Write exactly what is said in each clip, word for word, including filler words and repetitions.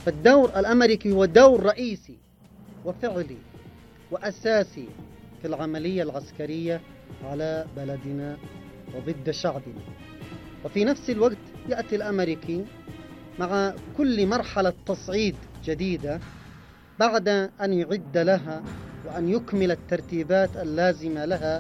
فالدور الأمريكي هو دور رئيسي وفعلي وأساسي في العملية العسكرية على بلدنا وضد شعبنا. وفي نفس الوقت يأتي الأمريكي مع كل مرحلة تصعيد جديدة بعد أن يعد لها وأن يكمل الترتيبات اللازمة لها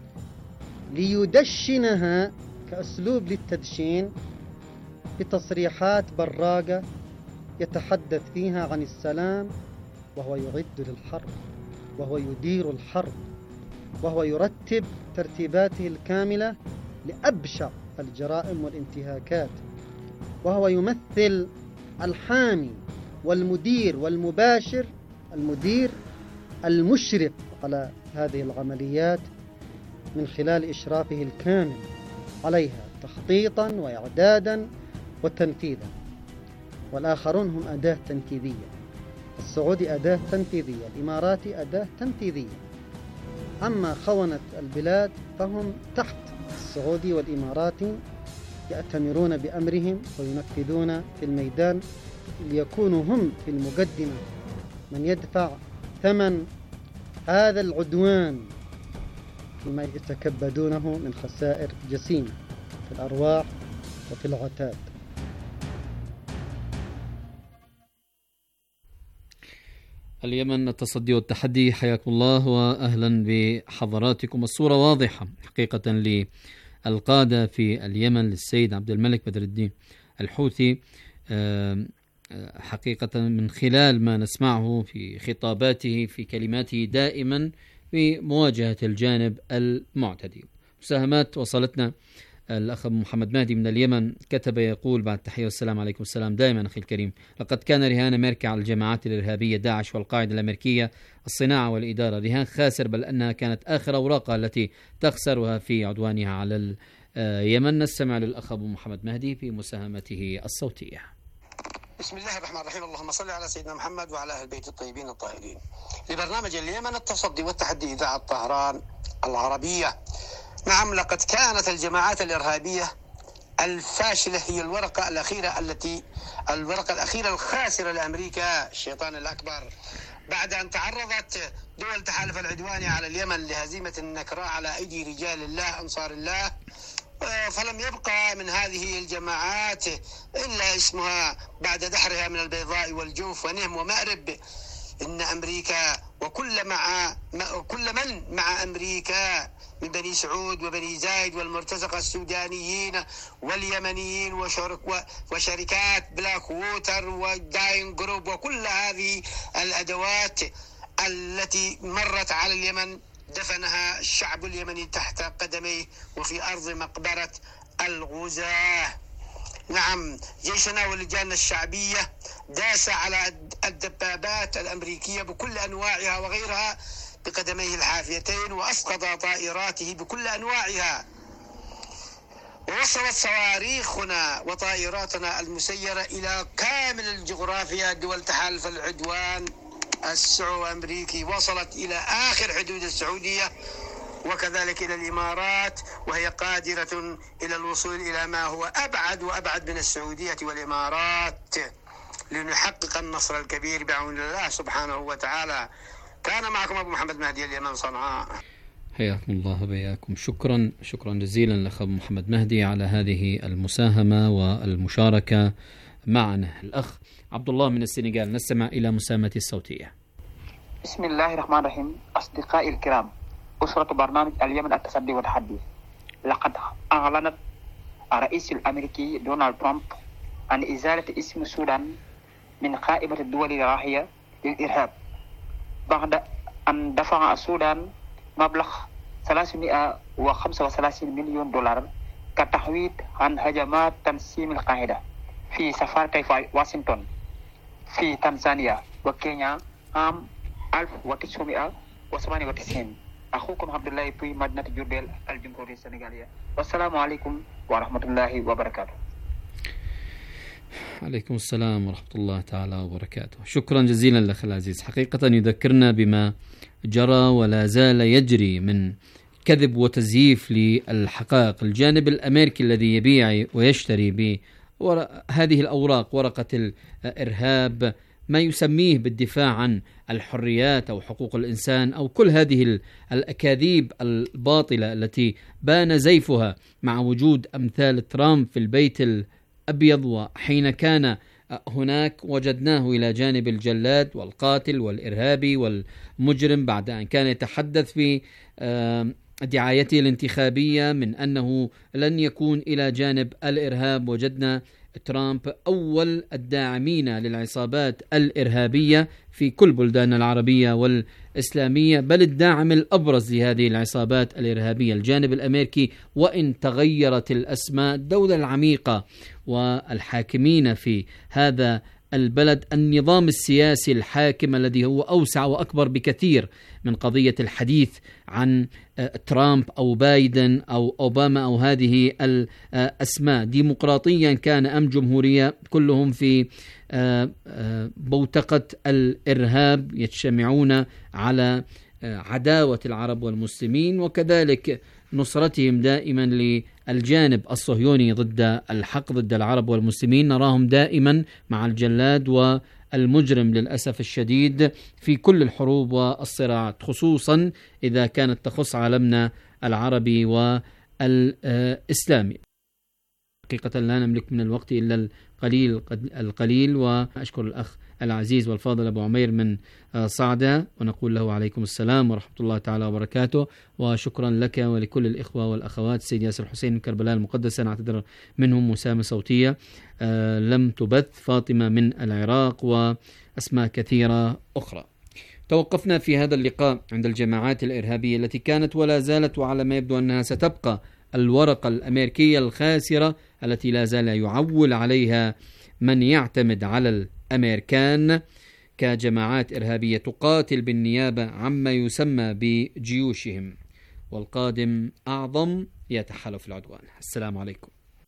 ليدشنها كأسلوب للتدشين بتصريحات براقة يتحدث فيها عن السلام، وهو يعد للحرب، وهو يدير الحرب، وهو يرتب ترتيباته الكاملة لأبشع الجرائم والانتهاكات، وهو يمثل الحامي والمدير والمباشر، المدير المشرف على هذه العمليات من خلال إشرافه الكامل عليها تخطيطا وإعدادا وتنفيذا. والآخرون هم أداة تنفيذية، السعودي أداة تنفيذية، الإماراتي أداة تنفيذية. أما خونة البلاد فهم تحت السعودي والإماراتي يأتمرون بأمرهم وينفذون في الميدان، ليكونوا هم في المقدمة من يدفع ثمن هذا العدوان فيما يتكبدونه من خسائر جسيمة في الأرواح وفي العتاد. اليمن التصدي والتحدي، حياكم الله وأهلا بحضراتكم. الصورة واضحة حقيقة للقادة في اليمن للسيد عبد الملك بدر الدين الحوثي، حقيقة من خلال ما نسمعه في خطاباته في كلماته دائما في مواجهة الجانب المعتدي. مساهمات وصلتنا. الأخ محمد مهدي من اليمن كتب يقول بعد التحية والسلام عليكم السلام دائما أخي الكريم، لقد كان رهان أمريكا على الجماعات الإرهابية داعش والقاعدة الأمريكية الصناعة والإدارة، رهان خاسر، بل أنها كانت آخر أوراقها التي تخسرها في عدوانها على اليمن. نستمع للأخ أبو محمد مهدي في مساهمته الصوتية. بسم الله الرحمن الرحيم، اللهم صل على سيدنا محمد وعلى أهل البيت الطيبين الطاهرين. لبرنامج اليمن التصدي والتحدي إذاعة طهران العربية. نعم، لقد كانت الجماعات الإرهابية الفاشلة هي الورقة الأخيرة التي الورقة الأخيرة الخاسرة لأمريكا الشيطان الأكبر، بعد أن تعرضت دول تحالف العدوان على اليمن لهزيمة نكراء على أيدي رجال الله أنصار الله. فلم يبقى من هذه الجماعات إلا اسمها بعد دحرها من البيضاء والجوف ونهم ومأرب. إن أمريكا وكل مع كل من مع أمريكا من بني سعود وبني زايد والمرتزقة السودانيين واليمنيين وشركات بلاك ووتر وداين جروب وكل هذه الأدوات التي مرت على اليمن دفنها الشعب اليمني تحت قدميه وفي أرض مقبرة الغزاة. نعم، جيشنا ولجاننا الشعبية داس على الدبابات الأمريكية بكل أنواعها وغيرها بقدميه الحافيتين، وأسقط طائراته بكل أنواعها، ووصلت صواريخنا وطائراتنا المسيرة إلى كامل الجغرافيا دول تحالف العدوان السعو أمريكي، وصلت إلى آخر حدود السعودية وكذلك إلى الإمارات، وهي قادرة إلى الوصول إلى ما هو أبعد وأبعد من السعودية والإمارات لنحقق النصر الكبير بعون الله سبحانه وتعالى. كان معكم أبو محمد مهدي اليمن صنعاء. حياكم الله وبياكم. شكرا شكرا جزيلا لأخ أبو محمد مهدي على هذه المساهمة والمشاركة معنا. الأخ عبد الله من السنغال، نستمع إلى مساهمته الصوتية. بسم الله الرحمن الرحيم. أصدقائي الكرام، أسرة برنامج اليمن التصدي والتحدي، لقد أعلنت الرئيس الأمريكي دونالد ترامب عن إزالة اسم السودان من قائمة الدول الراهية للإرهاب بعد أن دفع السودان مبلغ ثلاثمائة وخمسة وثلاثين مليون دولار كتحويض عن هجمات تنظيم القاعدة في سفارتي واشنطن في تنزانيا وكينيا عام ألف وتسعمائة وثمانية وتسعين. أخوكم عبد الله في مدينة جوربيل الجمهورية السنغالية، والسلام عليكم ورحمة الله وبركاته. عليكم السلام ورحمة الله تعالى وبركاته. شكرا جزيلا لك العزيز. حقيقة يذكرنا بما جرى ولا زال يجري من كذب وتزييف للحقائق. الجانب الأمريكي الذي يبيع ويشتري هذه الأوراق، ورقة الإرهاب، ما يسميه بالدفاع عن الحريات أو حقوق الإنسان، أو كل هذه الأكاذيب الباطلة التي بان زيفها مع وجود أمثال ترامب في البيت الأبيض. وحين كان هناك وجدناه إلى جانب الجلاد والقاتل والإرهابي والمجرم، بعد أن كان يتحدث في دعايته الانتخابية من أنه لن يكون إلى جانب الإرهاب. وجدنا ترامب أول الداعمين للعصابات الإرهابية في كل بلدان العربية والإسلامية، بل الداعم الأبرز لهذه العصابات الإرهابية الجانب الأمريكي. وإن تغيرت الأسماء، الدولة العميقة والحاكمين في هذا البلد، النظام السياسي الحاكم الذي هو أوسع وأكبر بكثير من قضية الحديث عن ترامب أو بايدن أو أوباما أو هذه الأسماء، ديمقراطيا كان أم جمهورية، كلهم في بوتقة الإرهاب، يجتمعون على عداوة العرب والمسلمين، وكذلك نصرتهم دائما للجانب الصهيوني ضد الحق، ضد العرب والمسلمين. نراهم دائما مع الجلاد والمجرم للأسف الشديد في كل الحروب والصراعات، خصوصا إذا كانت تخص عالمنا العربي والإسلامي. حقيقة لا نملك من الوقت إلا القليل القليل وأشكر الأخ العزيز والفاضل أبو عمير من صعدة، ونقول له عليكم السلام ورحمة الله تعالى وبركاته. وشكرا لك ولكل الإخوة والأخوات. السيد ياسر حسين من كربلاء المقدسة، نعتذر منهم مسامة صوتية آه لم تبث، فاطمة من العراق، وأسماء كثيرة أخرى. توقفنا في هذا اللقاء عند الجماعات الإرهابية التي كانت ولا زالت، وعلى ما يبدو أنها ستبقى، الورقة الأمريكية الخاسرة التي لا زال يعول عليها من يعتمد على الأمريكان كجماعات إرهابية تقاتل بالنيابة عما يسمى بجيوشهم، والقادم أعظم يتحالف العدوان. السلام عليكم.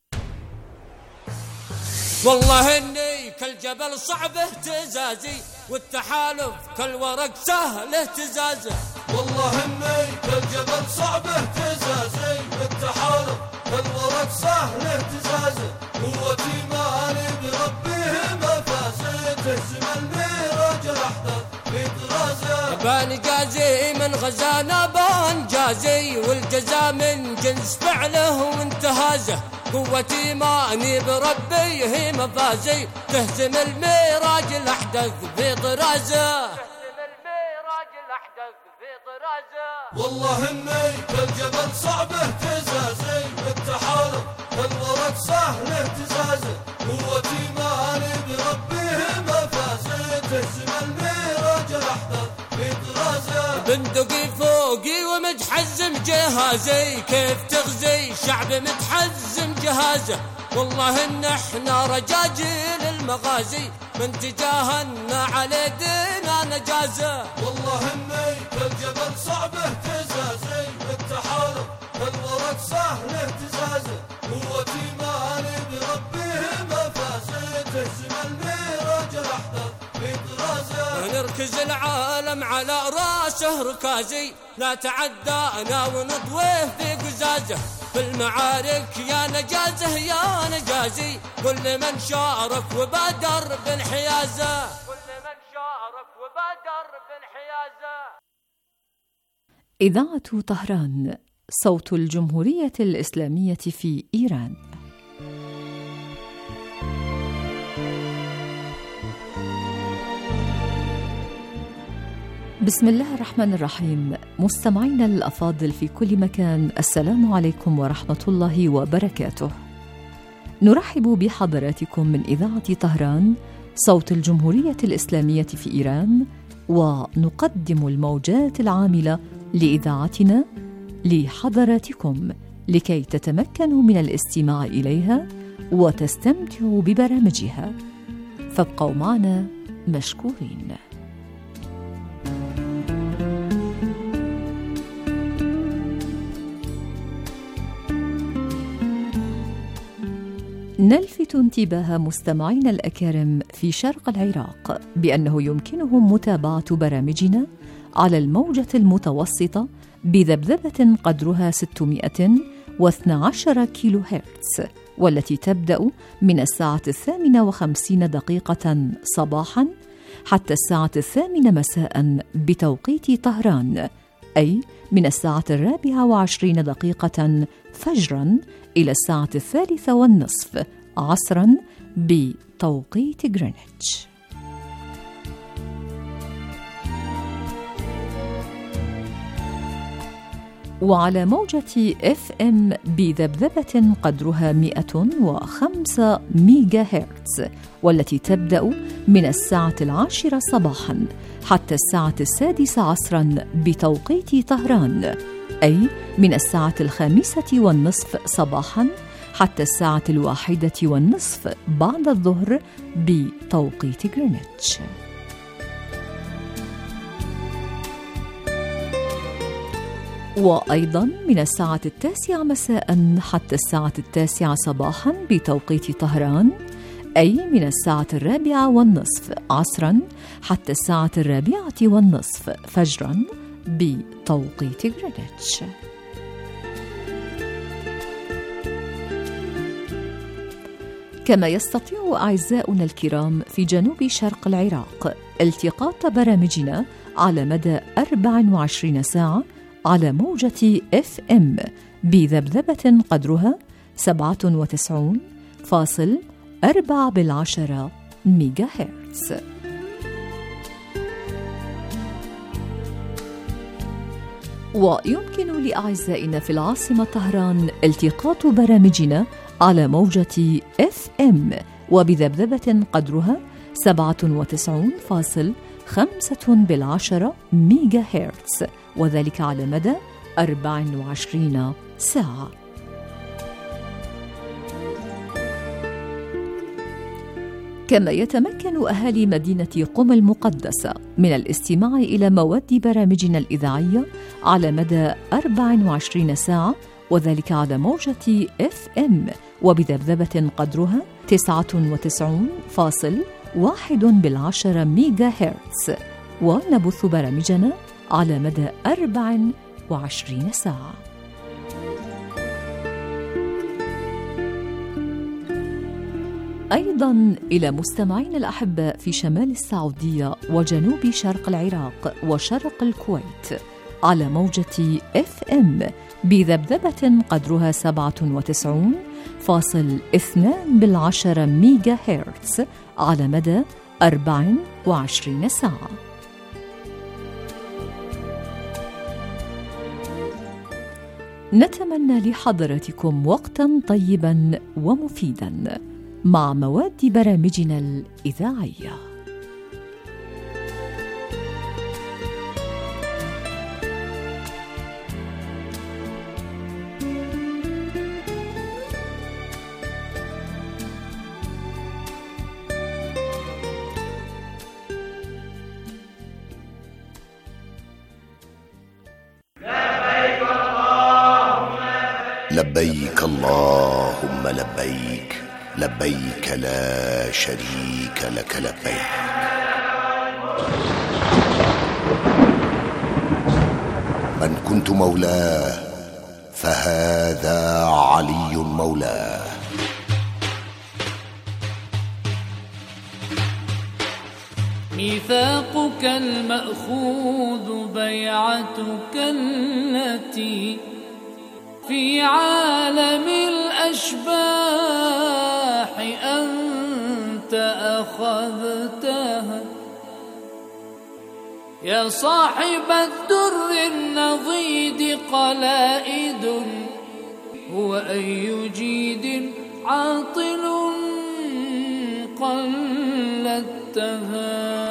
والله إني كالجبل صعب اهتزازي، والتحالف كالورق سهل اهتزازه. والله إني كالجبل صعب اهتزازي، والتحالف كالورق سهل اهتزازه. قوتي مالي بربيه مفازي، تهزم الميراج الأحداث في طرازه. بان جازي من غزانا بان جازي، والجزاء من جنس فعله وانتهازه. قوتي ماني بربي هي مفازي، تهزم الميراج الأحدث في طرازه. والله إني كالجبل صعب اهتزازي، والتحالف كالورق سهل اهتزازه. قوتي ماني بربي مفازي، تهزم الميراج الأحدث في طرازه. بندقي فوقي ومتحزم جهازي، كيف تغزي شعب متحزم جهازه. والله إن احنا رجاجيل المغازي، من تجاهلنا على دينا نجازه. والله إني كالجبل صعب اهتزازي، والتحالف كالورق سهل اهتزازه. قوتي مالي بربيه مفازي، تهزم الميراج الأحدث في طرازه. نركز العالم على راسه ركازي، لا تعدانا ونطويه في قزازه. في المعارك يا نجازه يا نجازي، كل من شارك وبادر بالحيازه. كل من شارك وبادر بالحيازه. إذاعة طهران، صوت الجمهورية الإسلامية في إيران. بسم الله الرحمن الرحيم. مستمعينا الأفاضل في كل مكان، السلام عليكم ورحمة الله وبركاته. نرحب بحضراتكم من إذاعة طهران، صوت الجمهورية الإسلامية في إيران، ونقدم الموجات العاملة لإذاعتنا لحضراتكم لكي تتمكنوا من الاستماع إليها وتستمتعوا ببرامجها، فابقوا معنا مشكورين. نلفت انتباه مستمعينا الأكارم في شرق العراق بأنه يمكنهم متابعة برامجنا على الموجة المتوسطة بذبذبة قدرها ستمائة واثني عشر كيلو هرتز، والتي تبدأ من الساعة الثامنة وخمسين دقيقة صباحاً حتى الساعة الثامنة مساءً بتوقيت طهران، أي من الساعة الرابعة وعشرين دقيقة فجراً إلى الساعة الثالثة والنصف عصراً بتوقيت غرينتش. وعلى موجة إف إم بذبذبة قدرها مئة وخمسة ميجا هرتز، والتي تبدأ من الساعة العاشرة صباحاً حتى الساعة السادسة عصراً بتوقيت طهران، أي من الساعة الخامسة والنصف صباحاً حتى الساعة الواحدة والنصف بعد الظهر بتوقيت غرينتش. وأيضاً من الساعة التاسعة مساءً حتى الساعة التاسعة صباحاً بتوقيت طهران، أي من الساعة الرابعة والنصف عصراً حتى الساعة الرابعة والنصف فجراً بتوقيت غرينتش. كما يستطيع أعزاؤنا الكرام في جنوب شرق العراق التقاط برامجنا على مدى أربع وعشرين ساعة على موجة إف إم بذبذبة قدرها سبعة وتسعين فاصل أربعة بالعشرة ميجا هرتز. ويمكن لأعزائنا في العاصمة طهران التقاط برامجنا على موجة إف إم وبذبذبة قدرها سبعة وتسعين فاصل خمسة بالعشرة ميجا هرتز، وذلك على مدى أربع وعشرين ساعة. كما يتمكن أهالي مدينة قم المقدسة من الاستماع إلى مواد برامجنا الإذاعية على مدى أربع وعشرين ساعة، وذلك على موجة إف إم وبذبذبة قدرها تسعة وتسعين فاصل واحد بالعشرة ميجا هرتز، ونبث برامجنا على مدى أربع وعشرين ساعة. أيضاً إلى مستمعين الأحباء في شمال السعودية وجنوب شرق العراق وشرق الكويت على موجة إف إم بذبذبة قدرها سبعة وتسعين فاصل اثنان بالعشرة ميجا هرتز على مدى أربع وعشرين ساعة. نتمنى لحضراتكم وقتاً طيباً ومفيداً مع مواد برامجنا الإذاعية. لبيك اللهم لبيك، لبيك لا شريك لك لبيك. من كنت مولاه فهذا علي مولاه. ميثاقك المأخوذ بيعتك التي في عالم الأشباح أنت أخذتها، يا صاحب الدر النضيد قلائد، هو أي جيد عاطل قلدتها.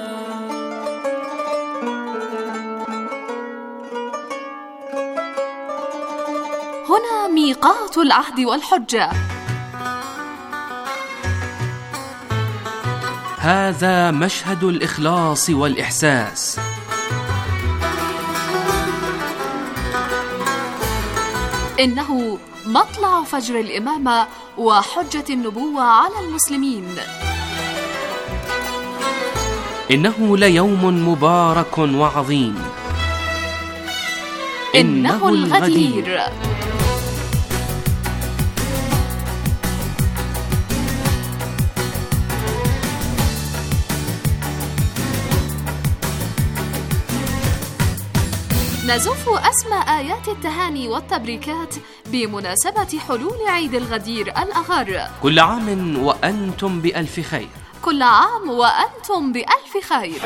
هنا ميقات العهد والحجة. هذا مشهد الإخلاص والإحساس. إنه مطلع فجر الإمامة وحجة النبوة على المسلمين. إنه ليوم مبارك وعظيم. إنه الغدير. نزف أسمى آيات التهاني والتبريكات بمناسبة حلول عيد الغدير الأغر. كل عام وأنتم بألف خير. كل عام وأنتم بألف خير.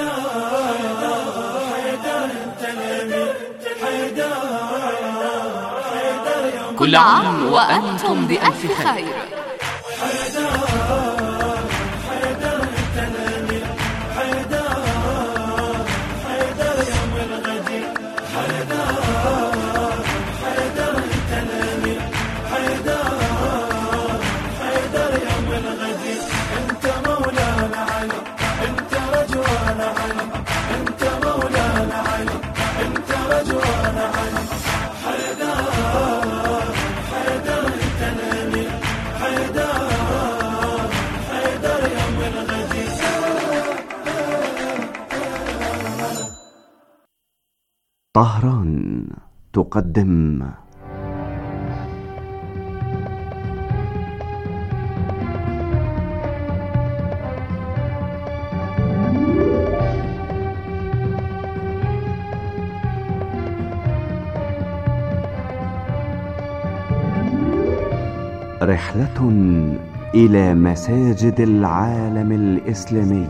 كل عام وأنتم بألف خير. طهران تقدم رحلة إلى مساجد العالم الإسلامي.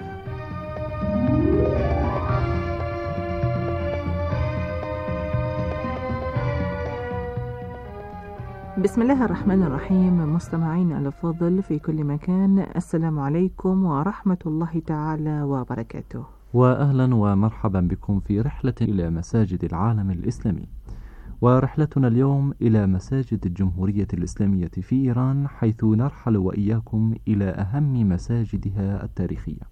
بسم الله الرحمن الرحيم. مستمعين الأفاضل في كل مكان، السلام عليكم ورحمة الله تعالى وبركاته، وأهلا ومرحبا بكم في رحلة إلى مساجد العالم الإسلامي. ورحلتنا اليوم إلى مساجد الجمهورية الإسلامية في إيران، حيث نرحل وإياكم إلى أهم مساجدها التاريخية.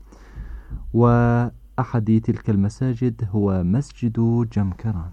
وأحد تلك المساجد هو مسجد جمكران.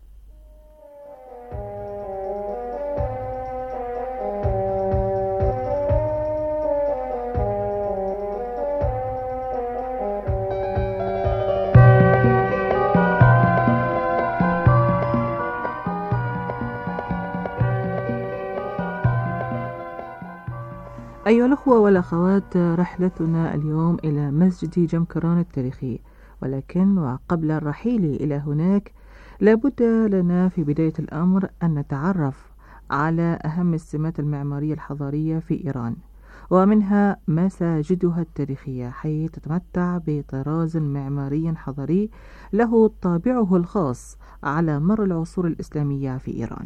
أيها الأخوة والأخوات، رحلتنا اليوم إلى مسجد جمكران التاريخي، ولكن وقبل الرحيل إلى هناك لابد لنا في بداية الأمر أن نتعرف على أهم السمات المعمارية الحضارية في إيران، ومنها مساجدها التاريخية، حيث تتمتع بطراز معماري حضاري له طابعه الخاص على مر العصور الإسلامية في إيران.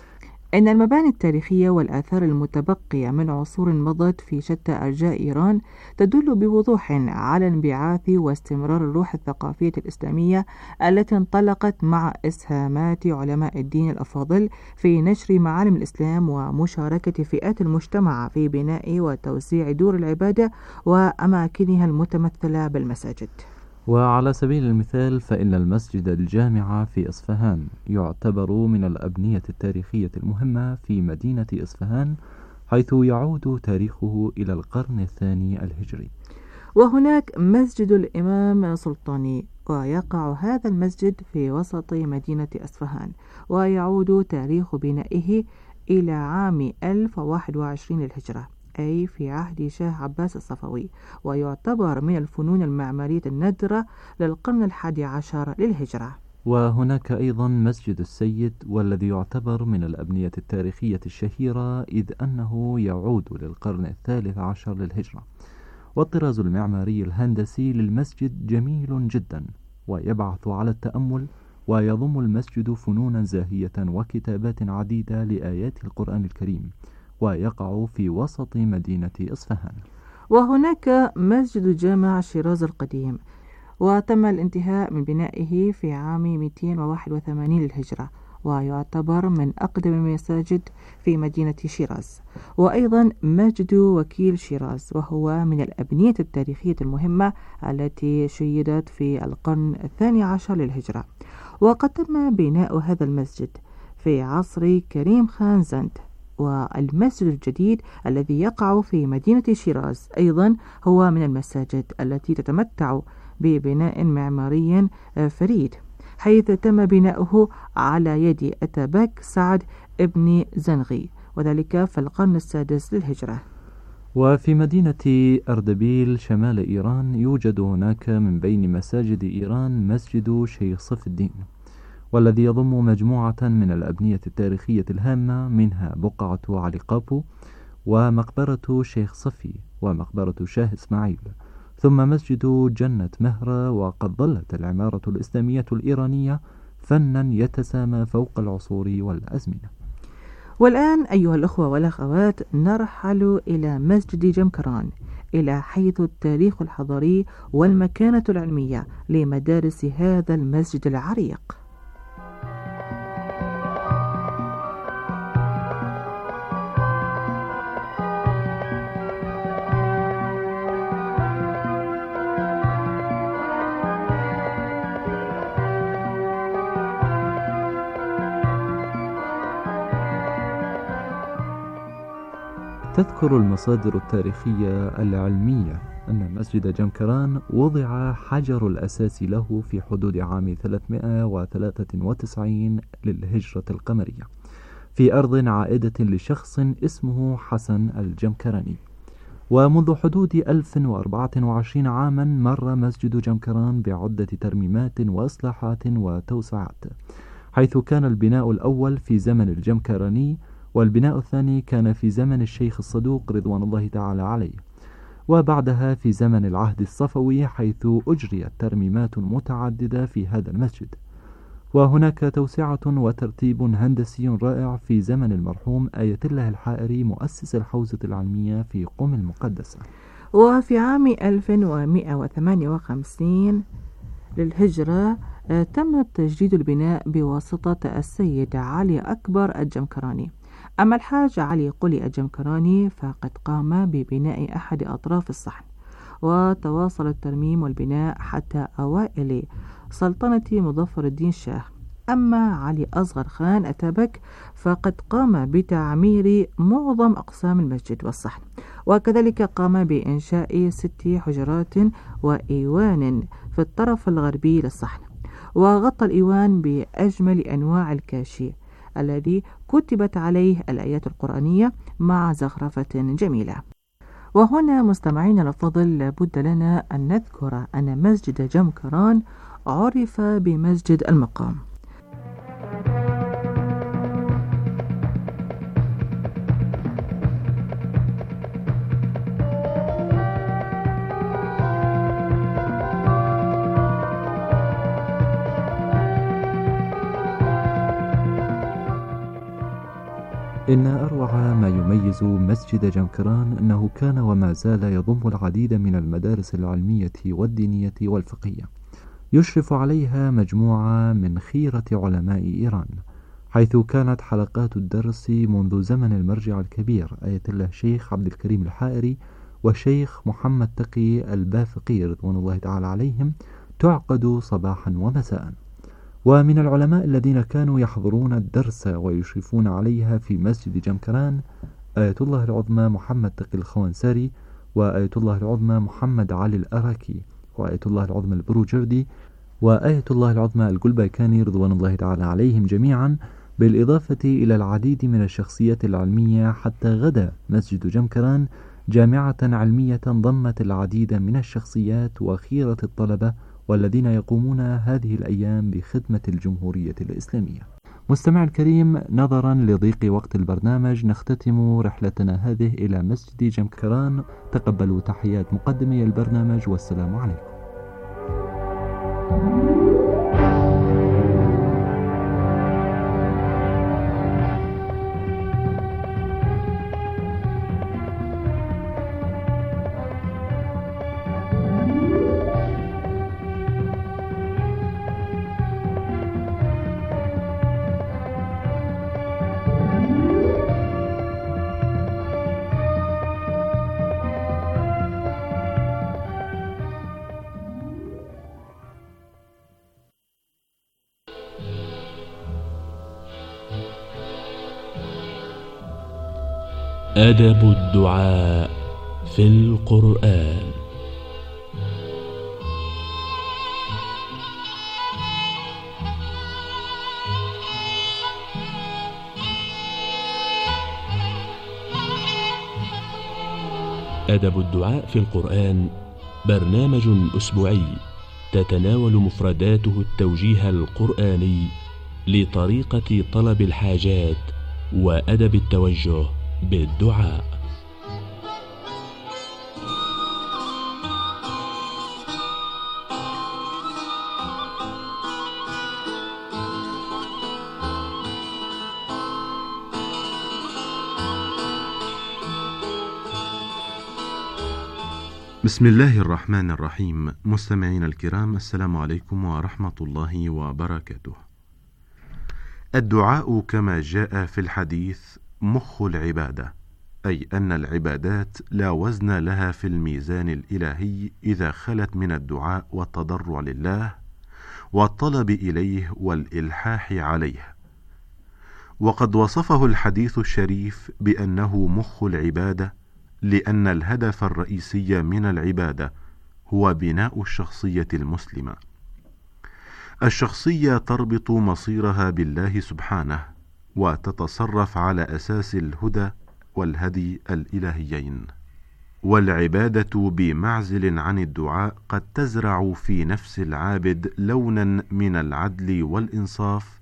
إن المباني التاريخية والآثار المتبقية من عصور مضت في شتى أرجاء إيران تدل بوضوح على انبعاث واستمرار الروح الثقافية الإسلامية التي انطلقت مع إسهامات علماء الدين الأفاضل في نشر معالم الإسلام ومشاركة فئات المجتمع في بناء وتوسيع دور العبادة وأماكنها المتمثلة بالمساجد. وعلى سبيل المثال فإن المسجد الجامع في إصفهان يعتبر من الأبنية التاريخية المهمة في مدينة إصفهان، حيث يعود تاريخه إلى القرن الثاني الهجري. وهناك مسجد الإمام سلطاني، ويقع هذا المسجد في وسط مدينة إصفهان، ويعود تاريخ بنائه إلى عام ألف وواحد وعشرين للهجرة، أي في عهد شاه عباس الصفوي، ويعتبر من الفنون المعمارية النادرة للقرن الحادي عشر للهجرة. وهناك أيضا مسجد السيد، والذي يعتبر من الأبنية التاريخية الشهيرة، إذ أنه يعود للقرن الثالث عشر للهجرة. والطراز المعماري الهندسي للمسجد جميل جدا ويبعث على التأمل، ويضم المسجد فنونا زاهية وكتابات عديدة لآيات القرآن الكريم، ويقع في وسط مدينة إصفهان. وهناك مسجد جامع شيراز القديم، وتم الانتهاء من بنائه في عام مئتين وواحد وثمانين للهجرة، ويعتبر من أقدم المساجد في مدينة شيراز. وأيضا مسجد وكيل شيراز، وهو من الأبنية التاريخية المهمة التي شيدت في القرن الثاني عشر للهجرة. وقد تم بناء هذا المسجد في عصر كريم خان زند. والمسجد الجديد الذي يقع في مدينة شيراز أيضا هو من المساجد التي تتمتع ببناء معماري فريد، حيث تم بناؤه على يد أتابك سعد ابن زنغي، وذلك في القرن السادس للهجرة. وفي مدينة أردبيل شمال إيران يوجد هناك من بين مساجد إيران مسجد شيخ صف الدين، والذي يضم مجموعة من الأبنية التاريخية الهامة، منها بقعة علي قابو، ومقبرة شيخ صفي، ومقبرة شاه إسماعيل، ثم مسجد جنة مهرة. وقد ظلت العمارة الإسلامية الإيرانية فنا يتسامى فوق العصور والأزمنة. والآن أيها الأخوة والأخوات نرحل إلى مسجد جمكران، إلى حيث التاريخ الحضاري والمكانة العلمية لمدارس هذا المسجد العريق. تذكر المصادر التاريخية العلمية أن مسجد جمكران وضع حجر الأساس له في حدود عام ثلاثمائة وثلاثة وتسعين للهجرة القمرية في أرض عائدة لشخص اسمه حسن الجمكراني. ومنذ حدود ألف وأربعة وعشرين عاما مر مسجد جمكران بعدة ترميمات وإصلاحات وتوسعات، حيث كان البناء الأول في زمن الجمكراني، والبناء الثاني كان في زمن الشيخ الصدوق رضوان الله تعالى عليه، وبعدها في زمن العهد الصفوي، حيث أجريت ترميمات متعددة في هذا المسجد. وهناك توسعة وترتيب هندسي رائع في زمن المرحوم آية الله الحائري مؤسس الحوزة العلمية في قم المقدسة. وفي عام ألف ومائة وثمانية وخمسين للهجرة تم تجديد البناء بواسطة السيد علي أكبر الجمكراني. أما الحاج علي قلي الجمكراني فقد قام ببناء أحد أطراف الصحن، وتواصل الترميم والبناء حتى أوائل سلطنة مظفر الدين شاه. أما علي أصغر خان أتابك فقد قام بتعمير معظم أقسام المسجد والصحن، وكذلك قام بإنشاء ست حجرات وإيوان في الطرف الغربي للصحن، وغطى الإيوان بأجمل أنواع الكاشي الذي كتبت عليه الآيات القرآنية مع زخرفة جميلة. وهنا مستمعين الأفاضل لابد لنا أن نذكر أن مسجد جمكران عرف بمسجد المقام. إن أروع ما يميز مسجد جمكران أنه كان وما زال يضم العديد من المدارس العلمية والدينية والفقهية، يشرف عليها مجموعة من خيرة علماء إيران، حيث كانت حلقات الدرس منذ زمن المرجع الكبير آية الله شيخ عبد الكريم الحائري وشيخ محمد تقي البافقي رضوان الله تعالى عليهم تعقد صباحا ومساء. ومن العلماء الذين كانوا يحضرون الدرس ويشرفون عليها في مسجد جمكران آية الله العظمى محمد تقي الخوانساري، وآية الله العظمى محمد علي الأراكي، وآية الله العظمى البروجردي، وآية الله العظمى القلبيكاني رضوان الله تعالى عليهم جميعا، بالإضافة إلى العديد من الشخصيات العلمية، حتى غدا مسجد جمكران جامعة علمية ضمت العديد من الشخصيات وخيرة الطلبة والذين يقومون هذه الأيام بخدمة الجمهورية الإسلامية. مستمع الكريم، نظرا لضيق وقت البرنامج نختتم رحلتنا هذه إلى مسجد جمكران. تقبلوا تحيات مقدمي البرنامج، والسلام عليكم. أدب الدعاء في القرآن. أدب الدعاء في القرآن برنامج أسبوعي تتناول مفرداته التوجيه القرآني لطريقة طلب الحاجات وأدب التوجه بالدعاء. بسم الله الرحمن الرحيم. مستمعين الكرام، السلام عليكم ورحمة الله وبركاته. الدعاء كما جاء في الحديث مخ العبادة، أي أن العبادات لا وزن لها في الميزان الإلهي إذا خلت من الدعاء والتضرع لله والطلب إليه والإلحاح عليه. وقد وصفه الحديث الشريف بأنه مخ العبادة، لأن الهدف الرئيسي من العبادة هو بناء الشخصية المسلمة. الشخصية تربط مصيرها بالله سبحانه، وتتصرف على أساس الهدى والهدي الإلهيين. والعبادة بمعزل عن الدعاء قد تزرع في نفس العابد لونا من العدل والإنصاف،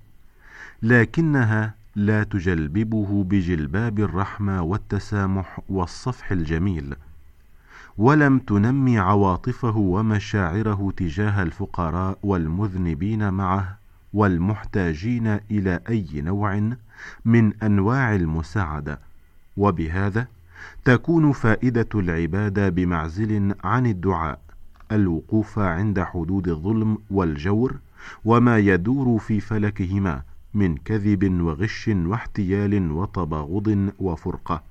لكنها لا تجلببه بجلباب الرحمة والتسامح والصفح الجميل، ولم تنمي عواطفه ومشاعره تجاه الفقراء والمذنبين معه والمحتاجين إلى أي نوع من أنواع المساعدة. وبهذا تكون فائدة العبادة بمعزل عن الدعاء الوقوف عند حدود الظلم والجور وما يدور في فلكهما من كذب وغش واحتيال وتباغض وفرقة.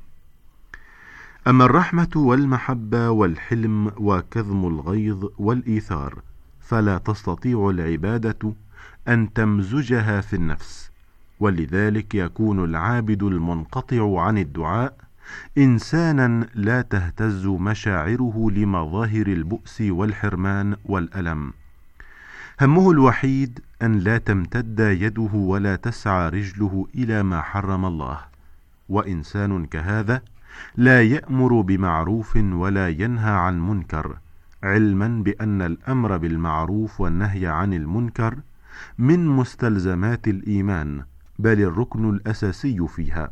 أما الرحمة والمحبة والحلم وكظم الغيظ والإيثار فلا تستطيع العبادة أن تمزجها في النفس، ولذلك يكون العابد المنقطع عن الدعاء إنسانا لا تهتز مشاعره لمظاهر البؤس والحرمان والألم. همه الوحيد أن لا تمتد يده ولا تسعى رجله إلى ما حرم الله. وإنسان كهذا لا يأمر بمعروف ولا ينهى عن منكر، علما بأن الأمر بالمعروف والنهي عن المنكر من مستلزمات الإيمان، بل الركن الأساسي فيها.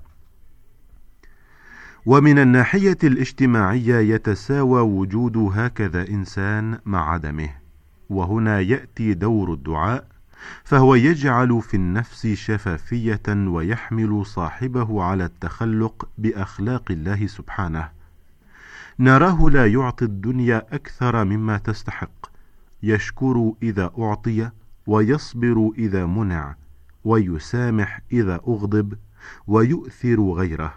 ومن الناحية الاجتماعية يتساوى وجود هكذا إنسان مع عدمه، وهنا يأتي دور الدعاء، فهو يجعل في النفس شفافية ويحمل صاحبه على التخلق بأخلاق الله سبحانه. نراه لا يعطي الدنيا أكثر مما تستحق، يشكر إذا أعطي، ويصبر إذا منع، ويسامح إذا أغضب، ويؤثر غيره.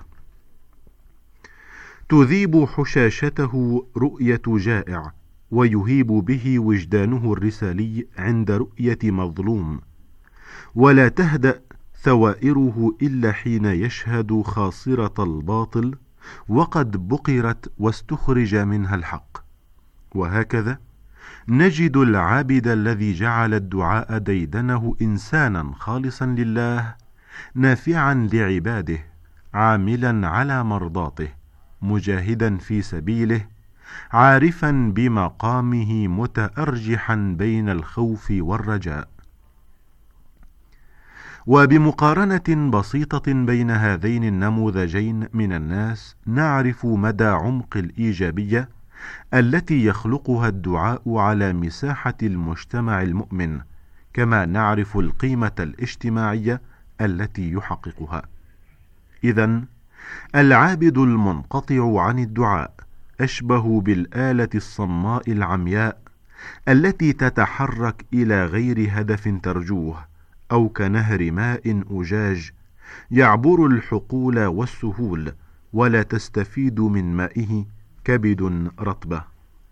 تذيب حشاشته رؤية جائع، ويهيب به وجدانه الرسالي عند رؤية مظلوم، ولا تهدأ ثوائره إلا حين يشهد خاصرة الباطل وقد بقرت واستخرج منها الحق. وهكذا نجد العابد الذي جعل الدعاء ديدنه إنسانا خالصا لله، نافعا لعباده، عاملا على مرضاته، مجاهدا في سبيله، عارفا بمقامه، متأرجحا بين الخوف والرجاء. وبمقارنة بسيطة بين هذين النموذجين من الناس نعرف مدى عمق الإيجابية التي يخلقها الدعاء على مساحة المجتمع المؤمن، كما نعرف القيمة الاجتماعية التي يحققها. إذن العابد المنقطع عن الدعاء أشبه بالآلة الصماء العمياء التي تتحرك إلى غير هدف ترجوه، أو كنهر ماء أجاج يعبر الحقول والسهول ولا تستفيد من مائه كبد رطبة.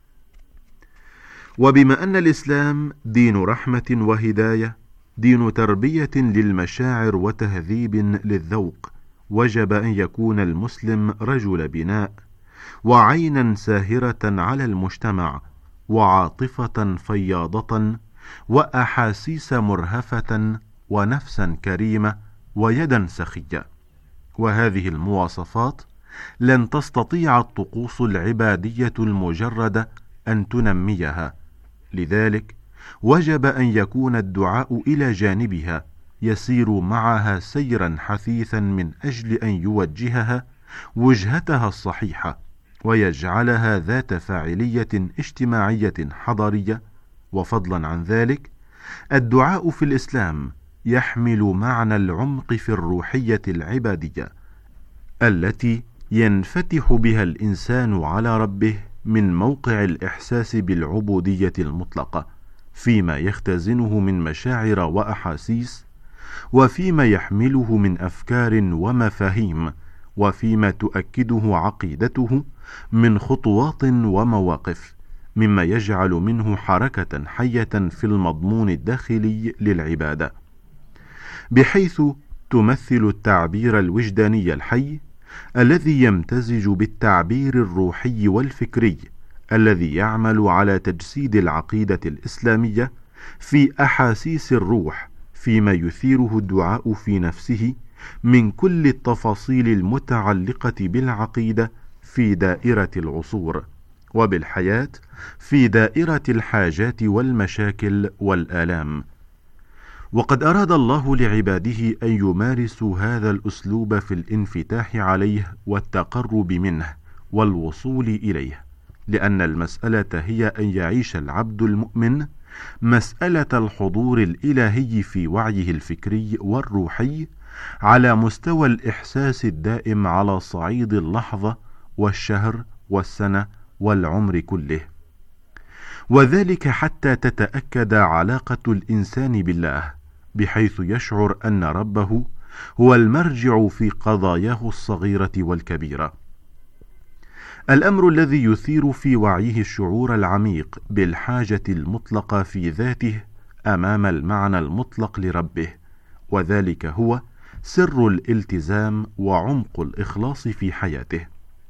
وبما أن الإسلام دين رحمة وهداية، دين تربية للمشاعر وتهذيب للذوق، وجب أن يكون المسلم رجل بناء، وعينا ساهرة على المجتمع، وعاطفة فياضة، وأحاسيس مرهفة، ونفسا كريمة، ويدا سخية. وهذه المواصفات لن تستطيع الطقوس العبادية المجردة أن تنميها، لذلك وجب أن يكون الدعاء إلى جانبها يسير معها سيرا حثيثا من أجل أن يوجهها وجهتها الصحيحة ويجعلها ذات فاعلية اجتماعية حضارية. وفضلا عن ذلك، الدعاء في الإسلام يحمل معنى العمق في الروحية العبادية التي ينفتح بها الإنسان على ربه من موقع الإحساس بالعبودية المطلقة فيما يختزنه من مشاعر وأحاسيس، وفيما يحمله من أفكار ومفاهيم، وفيما تؤكده عقيدته من خطوات ومواقف، مما يجعل منه حركة حية في المضمون الداخلي للعبادة، بحيث تمثل التعبير الوجداني الحي الذي يمتزج بالتعبير الروحي والفكري الذي يعمل على تجسيد العقيدة الإسلامية في أحاسيس الروح، فيما يثيره الدعاء في نفسه من كل التفاصيل المتعلقة بالعقيدة في دائرة العصور، وبالحياة في دائرة الحاجات والمشاكل والآلام. وقد أراد الله لعباده أن يمارسوا هذا الأسلوب في الانفتاح عليه والتقرب منه والوصول إليه، لأن المسألة هي أن يعيش العبد المؤمن مسألة الحضور الإلهي في وعيه الفكري والروحي على مستوى الإحساس الدائم على صعيد اللحظة والشهر والسنة والعمر كله، وذلك حتى تتأكد علاقة الإنسان بالله، بحيث يشعر أن ربه هو المرجع في قضاياه الصغيرة والكبيرة. الأمر الذي يثير في وعيه الشعور العميق بالحاجة المطلقة في ذاته أمام المعنى المطلق لربه، وذلك هو سر الالتزام وعمق الإخلاص في حياته.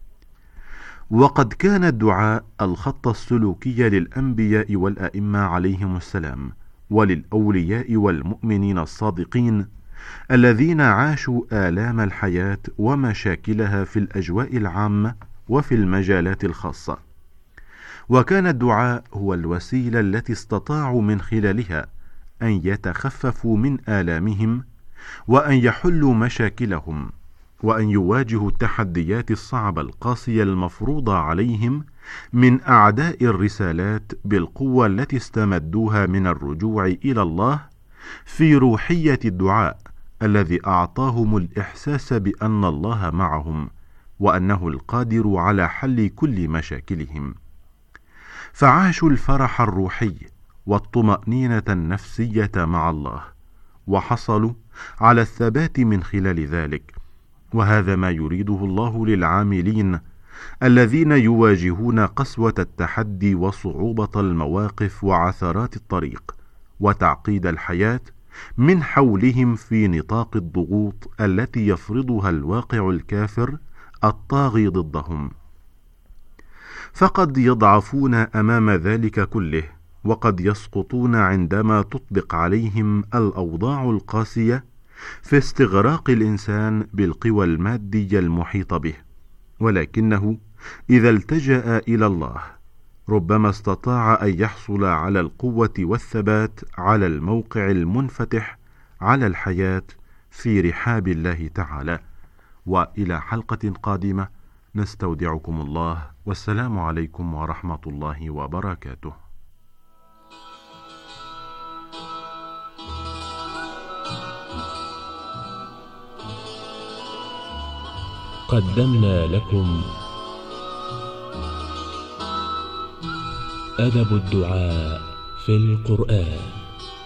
وقد كان الدعاء الخط السلوكي للأنبياء والأئمة عليهم السلام، وللأولياء والمؤمنين الصادقين الذين عاشوا آلام الحياة ومشاكلها في الأجواء العامة وفي المجالات الخاصة. وكان الدعاء هو الوسيلة التي استطاعوا من خلالها أن يتخففوا من آلامهم، وأن يحلوا مشاكلهم، وأن يواجهوا التحديات الصعبة القاسية المفروضة عليهم من أعداء الرسالات بالقوة التي استمدوها من الرجوع إلى الله في روحية الدعاء الذي أعطاهم الإحساس بأن الله معهم وأنه القادر على حل كل مشاكلهم. فعاشوا الفرح الروحي والطمأنينة النفسية مع الله، وحصلوا على الثبات من خلال ذلك. وهذا ما يريده الله للعاملين الذين يواجهون قسوة التحدي وصعوبة المواقف وعثرات الطريق وتعقيد الحياة من حولهم في نطاق الضغوط التي يفرضها الواقع الكافر الطاغي ضدهم. فقد يضعفون أمام ذلك كله، وقد يسقطون عندما تطبق عليهم الأوضاع القاسية في استغراق الإنسان بالقوى المادية المحيطة به. ولكنه إذا التجأ إلى الله ربما استطاع أن يحصل على القوة والثبات على الموقع المنفتح على الحياة في رحاب الله تعالى. وإلى حلقة قادمة نستودعكم الله، والسلام عليكم ورحمة الله وبركاته. قدمنا لكم أدب الدعاء في القرآن.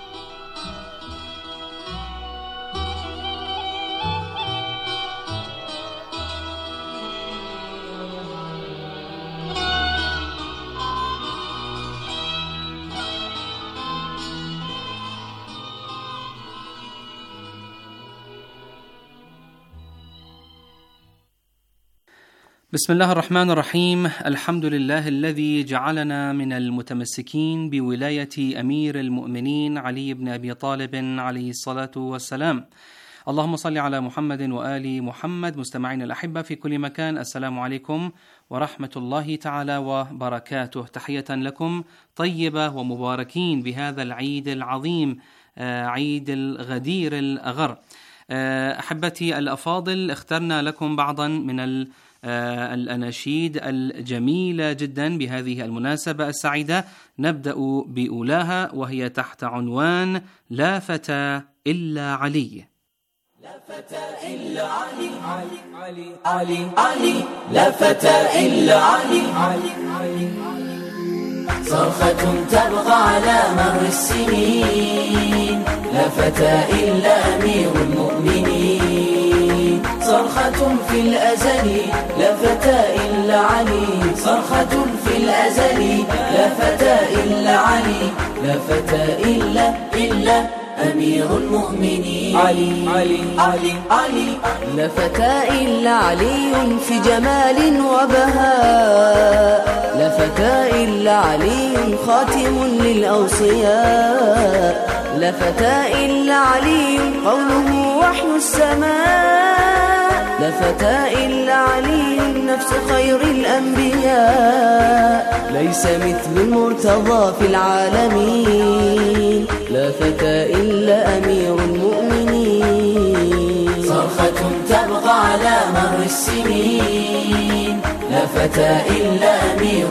بسم الله الرحمن الرحيم. الحمد لله الذي جعلنا من المتمسكين بولاية أمير المؤمنين علي بن أبي طالب عليه الصلاة والسلام. اللهم صل على محمد وآل محمد. مستمعين الأحبة في كل مكان، السلام عليكم ورحمة الله تعالى وبركاته. تحية لكم طيبة ومباركين بهذا العيد العظيم، عيد الغدير الأغر. أحبتي الأفاضل، اخترنا لكم بعضا من الأناشيد الجميلة جدا بهذه المناسبة السعيدة. نبدأ بأولاها وهي تحت عنوان لا فتى إلا علي. لا فتى إلا علي علي علي علي لا فتى إلا علي علي علي صرخة تبغى على مر السنين لا فتى إلا أمير المؤمنين صرخة في الأزل لا فتى إلا علي صرخة في الأزل لا فتى إلا علي لا فتى إلا إلا أمير المؤمنين علي علي علي علي لا فتى إلا علي في جمال وبهاء لا فتى إلا علي خاتم للأوصياء لا فتى إلا علي قوله وحي السماء لا فتى إلا علي نفس خير الأنبياء ليس مثل المرتضى في العالمين لا فتى إلا أمير المؤمنين صرخة تبغى على مر السنين لا فتى إلا أمير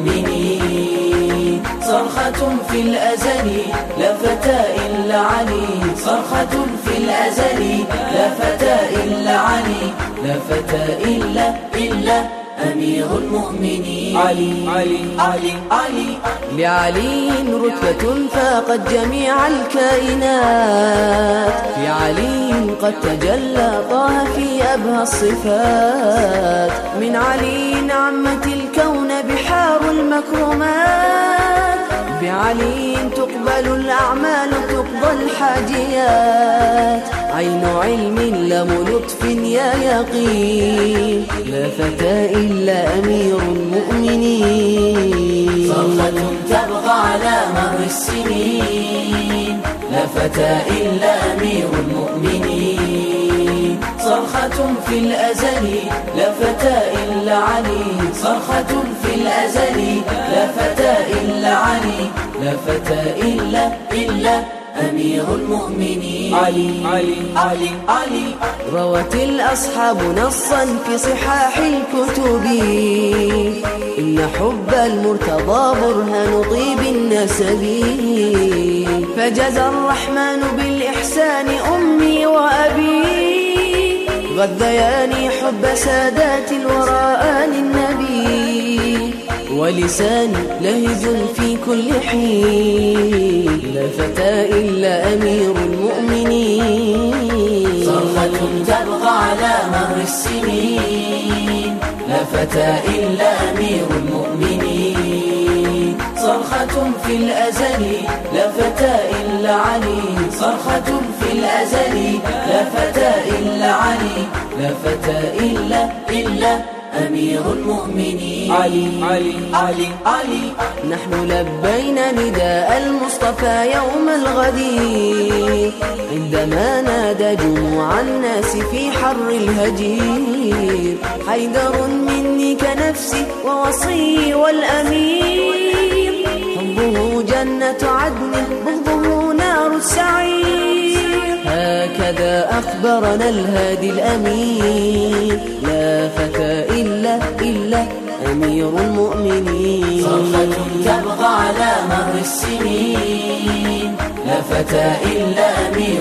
المؤمنين صرخة في الأزل لا فتى إلا علي صرخة في الأزل لا فتى إلا علي لا فتى إلا إلا أمير المؤمنين علي علي علي علي لعلي رتبة فاقت جميع الكائنات في علي قد تجلى طه في أبهى الصفات من علي عمت الكون بحار المكرمات بعلي تقبل الأعمال تقضى الحاجيات عين علم لم لطف يا يقين لا فتى إلا أمير المؤمنين صرخة تبغى على مر السنين لا فتى إلا أمير المؤمنين صرخة في الأزل لا فتى إلا علي صرخة في الأزل لا فتى إلا علي لا فتى إلا إلا أمير المؤمنين علي علي علي علي روت الأصحاب نصا في صحاح الكتب إن حب المرتضى برهان طيب النسب فجزى الرحمن بالإحسان أمي وأبي غذياني حب سادات الوراء للنبي ولساني لهج في كل حين لا فتى إلا أمير المؤمنين صرخة تبغى على مر السنين لا فتى إلا أمير المؤمنين صرخة في الأزل لا فتى إلا علي صرخة في الأزل لا فتى إلا علي لا فتى إلا إلا أمير المؤمنين علي علي علي علي نحن لبينا نداء المصطفى يوم الغدير عندما نادى جموع الناس في حر الهجير حيدر مني كنفسي ووصي والأمير حبه جنة عدن بغضه نار السعير هكذا أخبرنا الهادي الأمين لا فتى إلا إلا أمير المؤمنين صرخة تبغى على مر السنين لا فتى إلا أمير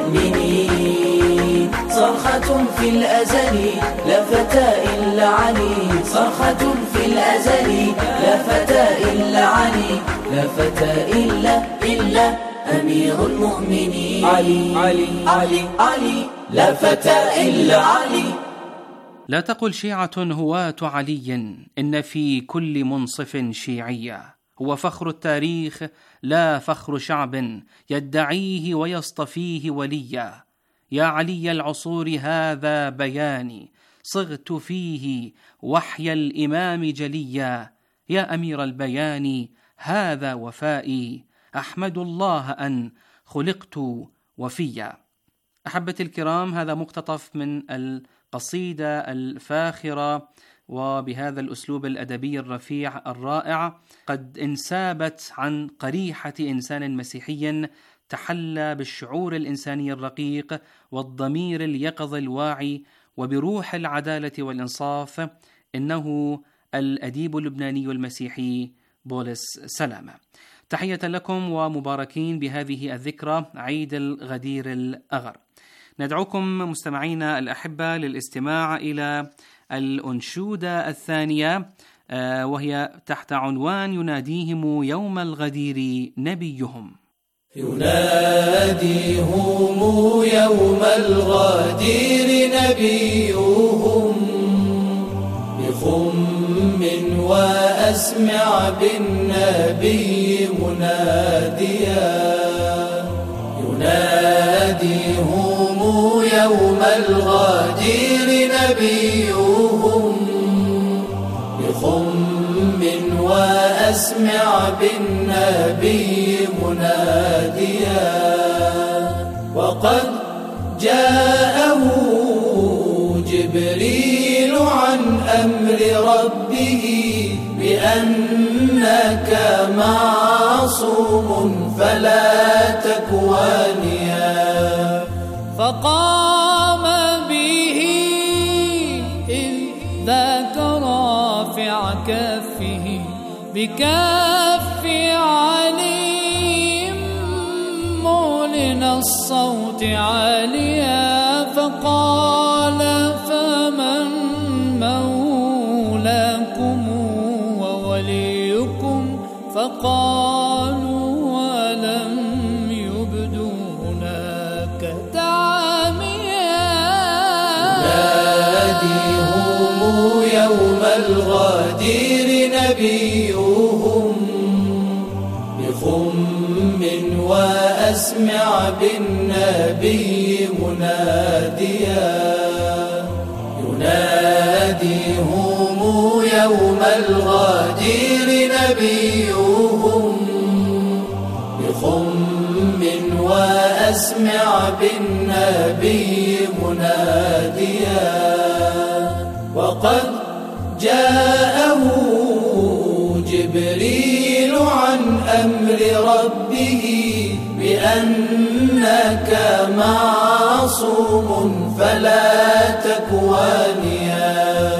المؤمنين صرخة في الأزل لا فتى إلا علي صرخة في الأزل لا فتى إلا علي لا فتى إلا إلا أمير المؤمنين علي علي علي علي لا فتى إلا علي. لا تقل شيعة هواة علي إن في كل منصف شيعية هو فخر التاريخ لا فخر شعب يدعيه ويصطفيه وليا يا علي العصور هذا بياني صغت فيه وحي الإمام جليا يا أمير البيان هذا وفائي أحمد الله أن خلقت وفيا. أحبتي الكرام، هذا مقتطف من القصيدة الفاخرة وبهذا الأسلوب الأدبي الرفيع الرائع قد انسابت عن قريحة إنسان مسيحي تحلى بالشعور الإنساني الرقيق والضمير اليقظ الواعي وبروح العدالة والإنصاف، إنه الأديب اللبناني المسيحي بولس سلامة. تحية لكم ومباركين بهذه الذكرى، عيد الغدير الأغر. ندعوكم مستمعينا الأحبة للاستماع إلى الأنشودة الثانية، وهي تحت عنوان يناديهم يوم الغدير نبيهم. يناديهم يوم الغدير نبيهم بخم وأسمع بالنبي مناديا. يناديهم يوم الغدير نبيهم بخم وأسمع بالنبي مناديا. وقد جاءه جبريل عن أمر ربه بأنك معصوم فلا تكوانيا. فقام به إذ ذاك رافع كفه بكف عليم مولن الصوت عاليا. فقال فمن مولاكم ووليكم؟ فقالوا ولم يبدوا هناك تعميا. يناديهم يوم الغدير نبيهم بخم وأسمع بالنبي مناديا. يناديهم يوم الغدير نبيهم بخم وأسمع بالنبي مناديا. وقد جاءه جبريل عن أمر ربه بأنك معصوم فلا تكوانيا.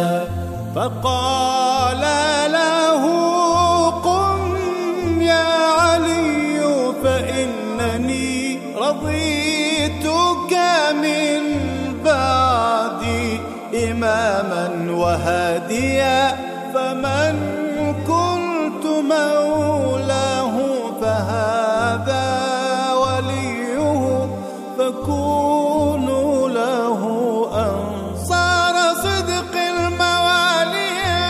فقال له قم يا علي فإنني رضيتك من بعدي إماما وهاديا. فمن كنت مولاه فهذا وليه فكونوا له أنصار صدق المواليا.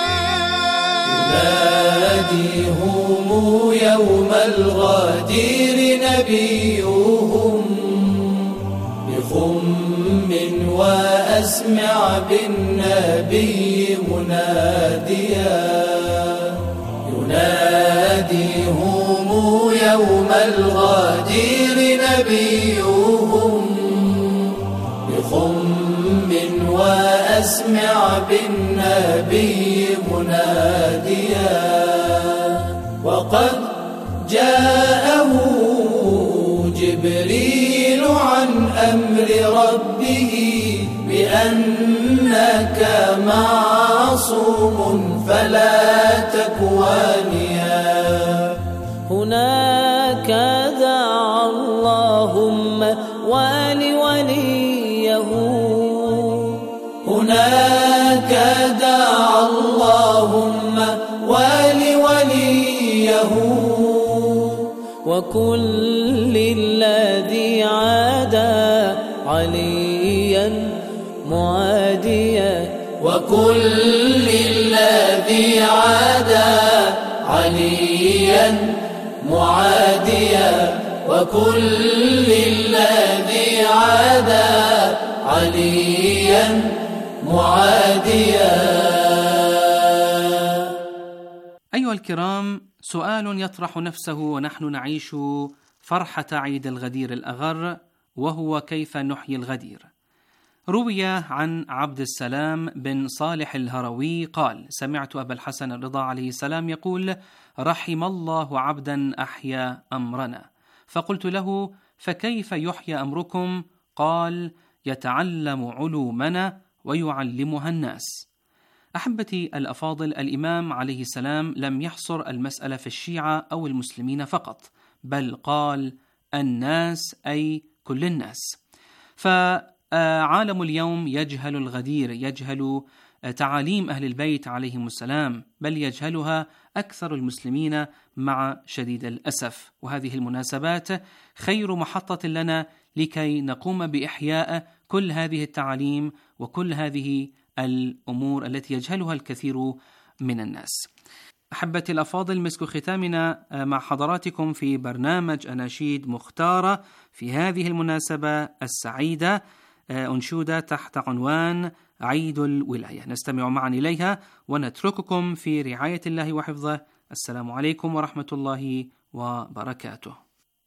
يناديهم يوم الغدير نبيهم بخم وأسمع بالنبي مناديا. يناديهم يوم الغدير نبيهم بخم وأسمع بالنبي مناديا. وقد جاءه جبريل عن أمر ربه بأنك معصوم فلا تكوانيا. هناك دعا اللهم ولوليه. هناك دعا اللهم ولوليه وكل الذي عادى عليا معاديا. وكل الذي عادى عليا معاديا. وكل الذي عادى عليا معاديا. أيها الكرام، سؤال يطرح نفسه ونحن نعيش فرحة عيد الغدير الأغر، وهو كيف نحيي الغدير. روي عن عبد السلام بن صالح الهروي قال: سمعت أبا الحسن الرضا عليه السلام يقول: رحم الله عبدا أحيا أمرنا. فقلت له: فكيف يحيى أمركم؟ قال: يتعلم علومنا ويعلمها الناس. أحبتي الأفاضل، الإمام عليه السلام لم يحصر المسألة في الشيعة أو المسلمين فقط، بل قال الناس أي كل الناس. فعالم اليوم يجهل الغدير، يجهل تعاليم أهل البيت عليهم السلام، بل يجهلها أكثر المسلمين مع شديد الأسف. وهذه المناسبات خير محطة لنا لكي نقوم بإحياء كل هذه التعاليم وكل هذه الأمور التي يجهلها الكثير من الناس. أحبتي الأفاضل، مسك ختامنا مع حضراتكم في برنامج أناشيد مختارة في هذه المناسبة السعيدة، أنشودة تحت عنوان عيد الولاية. نستمع معا إليها ونترككم في رعاية الله وحفظه. السلام عليكم ورحمة الله وبركاته.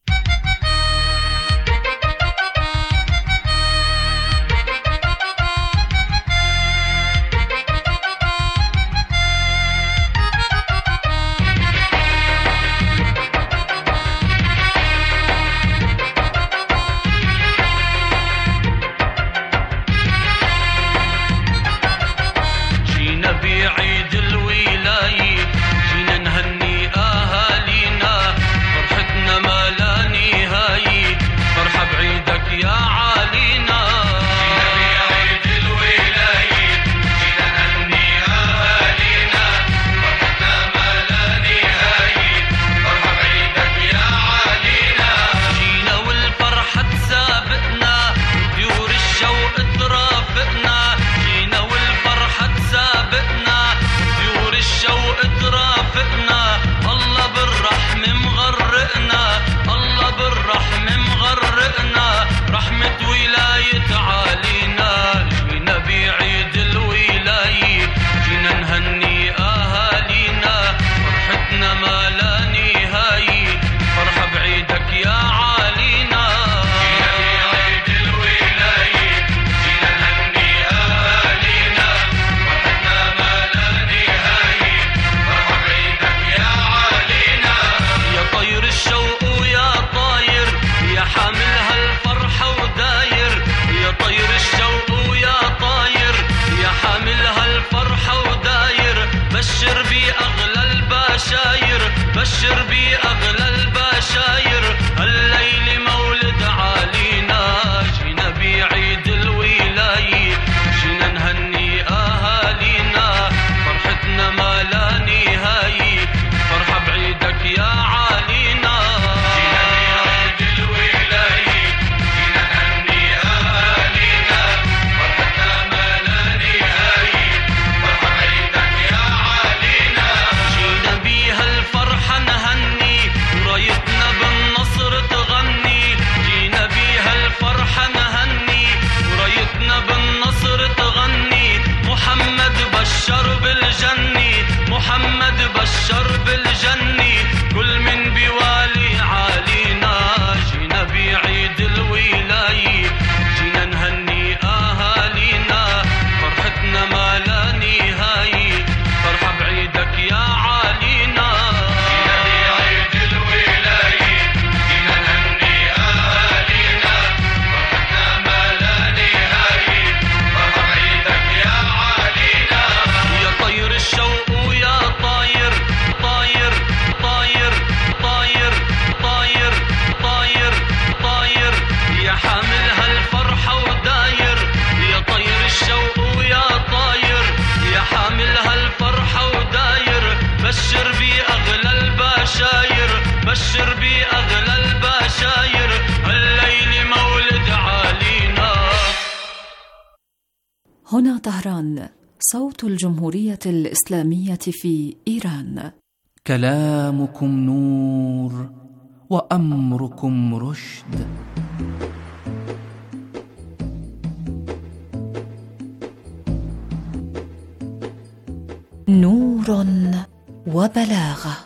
هنا طهران، صوت الجمهورية الإسلامية في إيران. كلامكم نور وأمركم رشد. نور وبلاغة.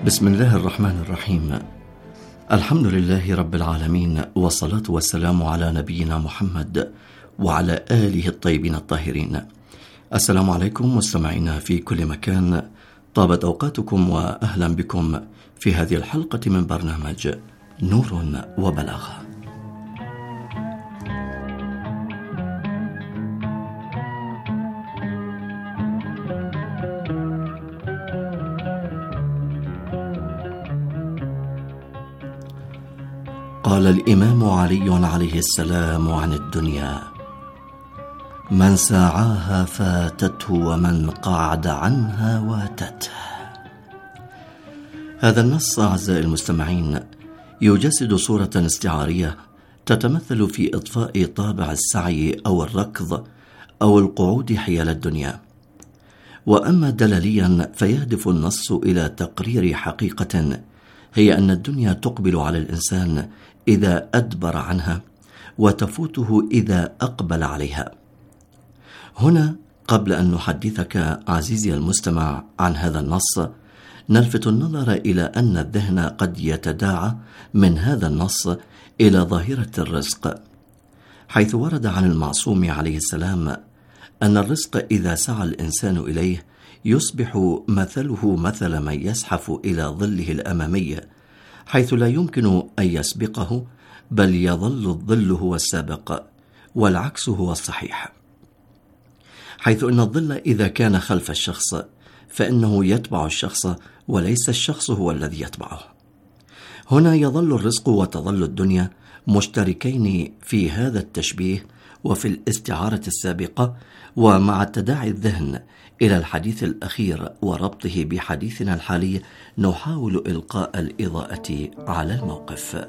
بسم الله الرحمن الرحيم. الحمد لله رب العالمين، والصلاة والسلام على نبينا محمد وعلى آله الطيبين الطاهرين. السلام عليكم مستمعينا في كل مكان، طابت أوقاتكم وأهلا بكم في هذه الحلقة من برنامج نور وبلاغة. قال الإمام علي عليه السلام عن الدنيا: من ساعاها فاتته ومن قعد عنها واتته. هذا النص أعزائي المستمعين يجسد صورة استعارية تتمثل في إضفاء طابع السعي أو الركض أو القعود حيال الدنيا. وأما دلاليا فيهدف النص إلى تقرير حقيقة، هي أن الدنيا تقبل على الإنسان إذا أدبر عنها، وتفوته إذا أقبل عليها. هنا قبل أن نحدثك عزيزي المستمع عن هذا النص، نلفت النظر إلى أن الذهن قد يتداعى من هذا النص إلى ظاهرة الرزق، حيث ورد عن المعصوم عليه السلام أن الرزق إذا سعى الإنسان إليه يصبح مثله مثل من يزحف إلى ظله الأمامي، حيث لا يمكن أن يسبقه، بل يظل الظل هو السابق، والعكس هو الصحيح، حيث أن الظل إذا كان خلف الشخص فإنه يتبع الشخص وليس الشخص هو الذي يتبعه. هنا يظل الرزق وتظل الدنيا مشتركين في هذا التشبيه وفي الاستعارة السابقة، ومع تداعي الذهن إلى الحديث الأخير وربطه بحديثنا الحالي نحاول إلقاء الإضاءة على الموقف.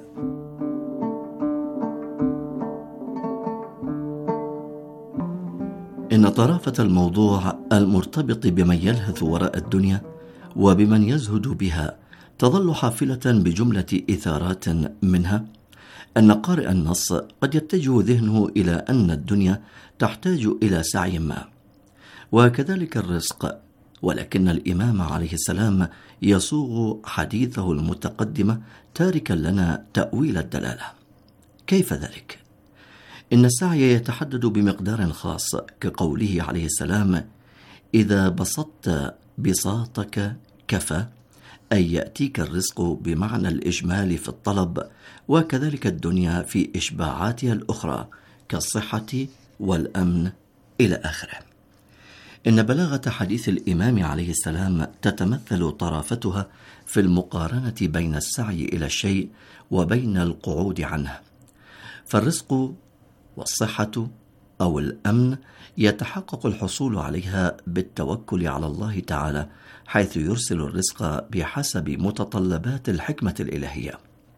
إن طرافة الموضوع المرتبط بمن يلهث وراء الدنيا وبمن يزهد بها تظل حافلة بجملة إثارات، منها أن قارئ النص قد يتجه ذهنه إلى أن الدنيا تحتاج إلى سعي ما، وكذلك الرزق، ولكن الإمام عليه السلام يصوغ حديثه المتقدم تاركا لنا تأويل الدلالة. كيف ذلك؟ إن السعي يتحدد بمقدار خاص، كقوله عليه السلام: إذا بسطت بساطك كفى، أي يأتيك الرزق بمعنى الإجمال في الطلب، وكذلك الدنيا في إشباعاتها الأخرى كالصحة والأمن إلى آخره. إن بلاغة حديث الإمام عليه السلام تتمثل طرافتها في المقارنة بين السعي إلى الشيء وبين القعود عنه. فالرزق والصحة أو الأمن يتحقق الحصول عليها بالتوكل على الله تعالى، حيث يرسل الرزق بحسب متطلبات الحكمة الإلهية،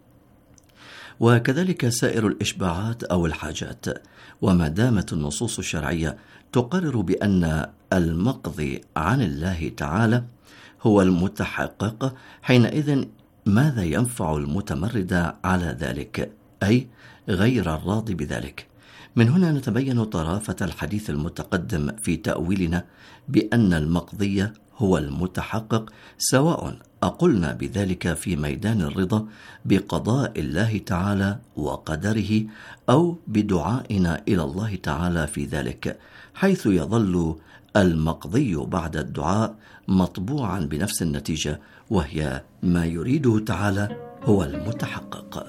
وكذلك سائر الإشباعات أو الحاجات. وما دامت النصوص الشرعية تقرر بأن المقضي عن الله تعالى هو المتحقق، حينئذ ماذا ينفع المتمرد على ذلك، أي غير الراضي بذلك؟ من هنا نتبين طرافة الحديث المتقدم في تأويلنا بأن المقضي هو المتحقق، سواء أقلنا بذلك في ميدان الرضا بقضاء الله تعالى وقدره، أو بدعائنا إلى الله تعالى في ذلك، حيث يظل المقضي بعد الدعاء مطبوعا بنفس النتيجة، وهي ما يريده تعالى هو المتحقق.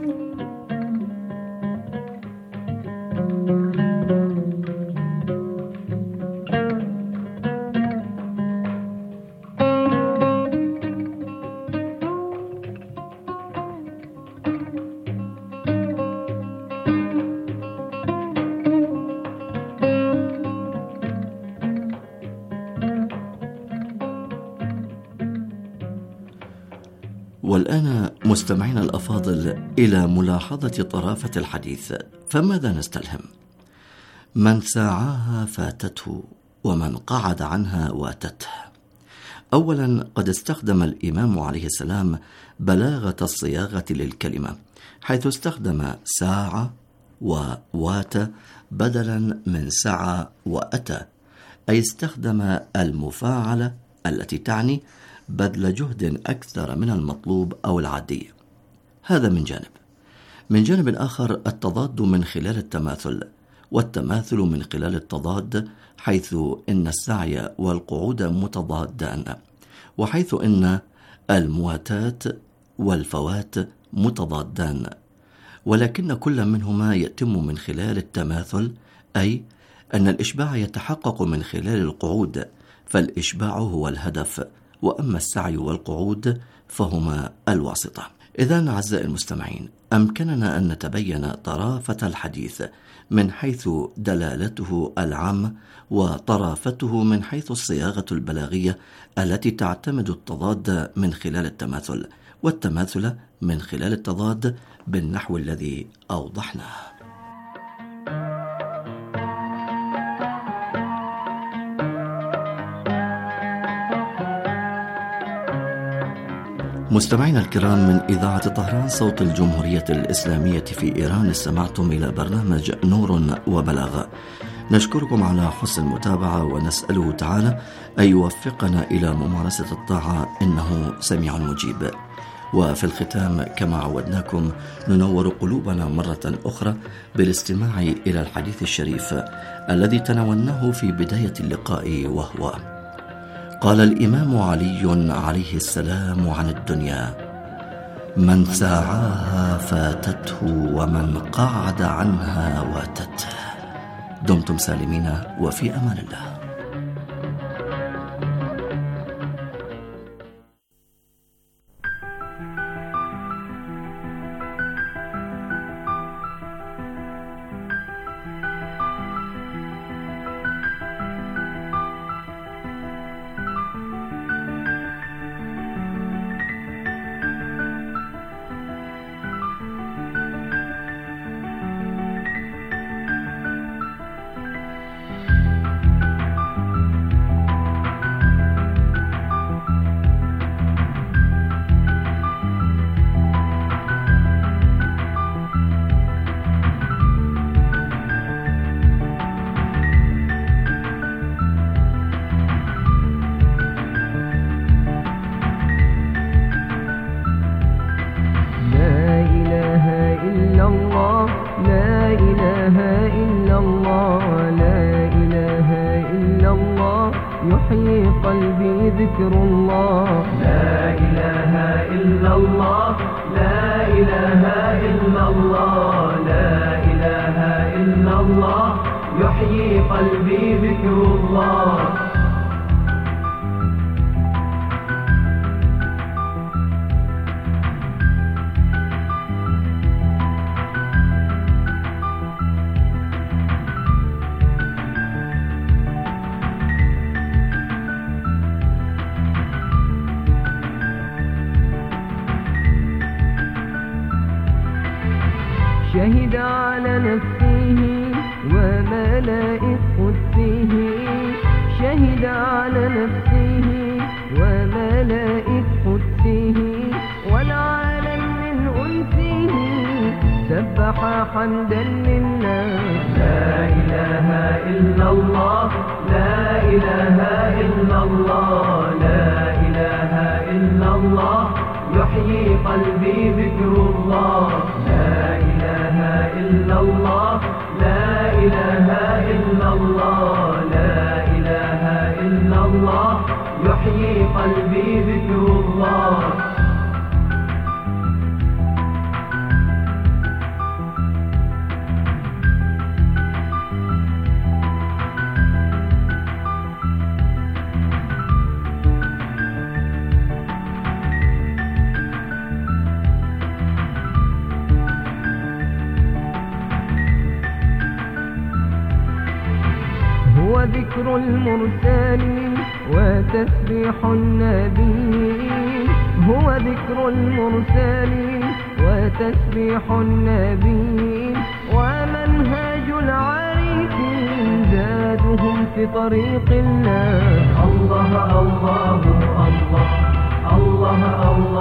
والآن مستمعينا الأفاضل إلى ملاحظة طرافة الحديث، فماذا نستلهم؟ من ساعاها فاتته ومن قعد عنها واتته. أولا، قد استخدم الإمام عليه السلام بلاغة الصياغة للكلمة، حيث استخدم ساعة ووات بدلا من سعى وأتى، أي استخدم المفاعلة التي تعني بذل جهد أكثر من المطلوب أو العادي. هذا من جانب. من جانب آخر التضاد من خلال التماثل، والتماثل من خلال التضاد، حيث إن السعي والقعود متضادان، وحيث إن المواتاة والفوات متضادان، ولكن كل منهما يتم من خلال التماثل، أي أن الإشباع يتحقق من خلال القعود، فالإشباع هو الهدف، وأما السعي والقعود فهما الواسطة. إذن أعزائي المستمعين، أمكننا أن نتبين طرافة الحديث من حيث دلالته العامة، وطرافته من حيث الصياغة البلاغية التي تعتمد التضاد من خلال التماثل، والتماثل من خلال التضاد بالنحو الذي أوضحناه. مستمعينا الكرام، من إذاعة طهران صوت الجمهورية الإسلامية في إيران، استمعتم إلى برنامج نور وبلاغ. نشكركم على حسن المتابعة، ونسأله تعالى أن يوفقنا إلى ممارسة الطاعة، إنه سميع مجيب. وفي الختام كما عودناكم ننور قلوبنا مرة أخرى بالاستماع إلى الحديث الشريف الذي تناولناه في بداية اللقاء، وهو: قال الإمام علي عليه السلام عن الدنيا: من ساعاها فاتته، ومن قعد عنها واتته. دمتم سالمين وفي أمان الله. يحيي قلبي ذكر الله. لا إله إلا الله، لا إله إلا الله، لا إله إلا الله، يحيي قلبي ذكر الله. شهد على نفسه وملائكة قدسه، شهد على نفسه وملائكة قدسه، والعالم من أنسه سبح حمدا لله. لا إله إلا الله، لا إله إلا الله، لا إله إلا الله، يحيي قلبي ذكر الله. لا إله إلا الله، لا إله إلا الله، لا إله إلا الله، يحيي قلبي ذكر الله. هو ذكر المرسلين وتسبيح النبيين، هو ذكر المرسلين وتسبيح النبيين، ومنهاج العارفين زادهم في طريق الله. الله الله الله الله الله